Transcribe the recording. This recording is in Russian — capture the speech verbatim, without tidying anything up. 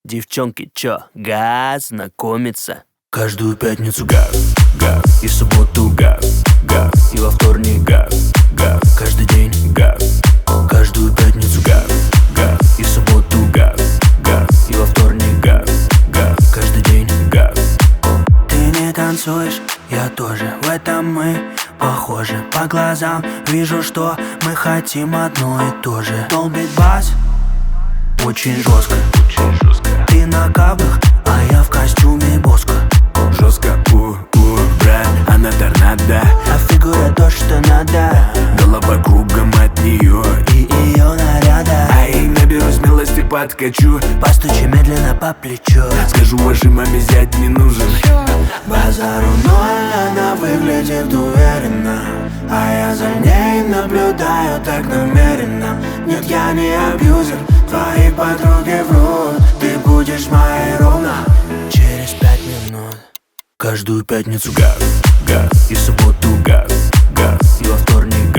Девчонки, чё, газ, знакомиться? Каждую пятницу газ, газ, и в субботу газ, газ, и во вторник газ, газ, каждый день газ. Каждую пятницу газ, газ, и в субботу газ, газ, и во вторник газ, газ, каждый день газ. Ты не танцуешь, я тоже, в этом мы похожи. По глазам вижу, что мы хотим одно и то же. Долбит бас очень жестко, очень жестко. Ты на каблах, а я в костюме Боско. Жестко, у, у, брат, она торнадо. А фигура то, что надо. Голова кругом от нее и ее наряда. А я наберу смелости, подкачу. Постучи медленно по плечу. Скажу вашей маме, зять не нужен. Базару ноль, она выглядит уверенно, а я за ней наблюдаю так намеренно. Нет, я не абьюзер, твои подруги врут. Ты будешь моей ровно через пять минут. Каждую пятницу газ, газ, и в субботу газ, газ, и во вторник